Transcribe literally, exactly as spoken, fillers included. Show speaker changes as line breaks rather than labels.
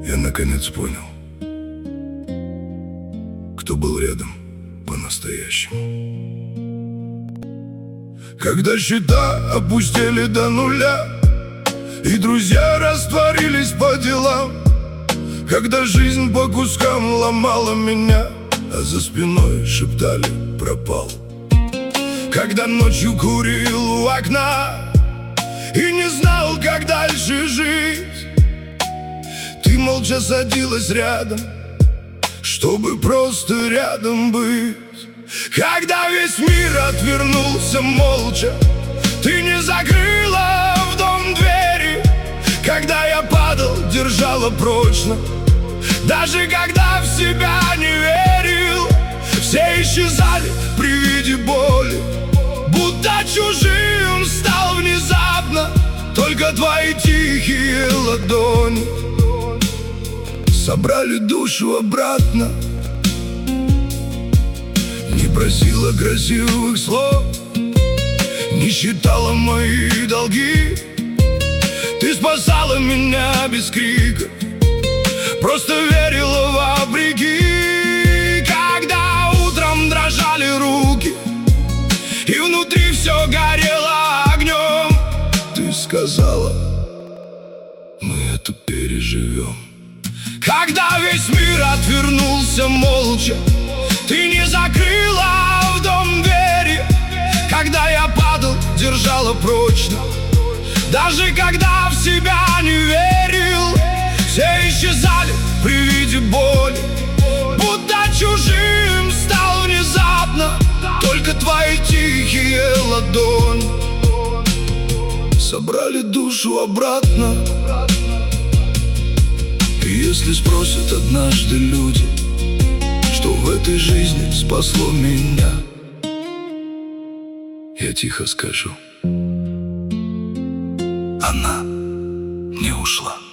Я наконец понял, кто был рядом по-настоящему. Когда счета опустили до нуля и друзья растворились по делам, когда жизнь по кускам ломала меня, а за спиной шептали «пропал». Когда ночью курил у окна и не знал, как дальше жить, ты молча садилась рядом, чтобы просто рядом быть. Когда весь мир отвернулся молча, ты не закрыла в дом двери. Когда я падал, держала прочно, даже когда в себя не верил. Все исчезали при виде боли, будто чужим стал внезапно. Только твои тихие ладони собрали душу обратно. Не просила красивых слов, не считала мои долги. Ты спасала меня без крика, просто верила вопреки. Когда утром дрожали руки и внутри все горело огнем, ты сказала: мы это переживем. Когда весь мир отвернулся молча, ты не закрыла в дом двери. Когда я падал, держала прочно, даже когда в себя не верил. Все исчезали при виде боли, будто чужим стал внезапно. Только твои тихие ладони собрали душу обратно. И если спросят однажды люди, что в этой жизни спасло меня, я тихо скажу: она не ушла.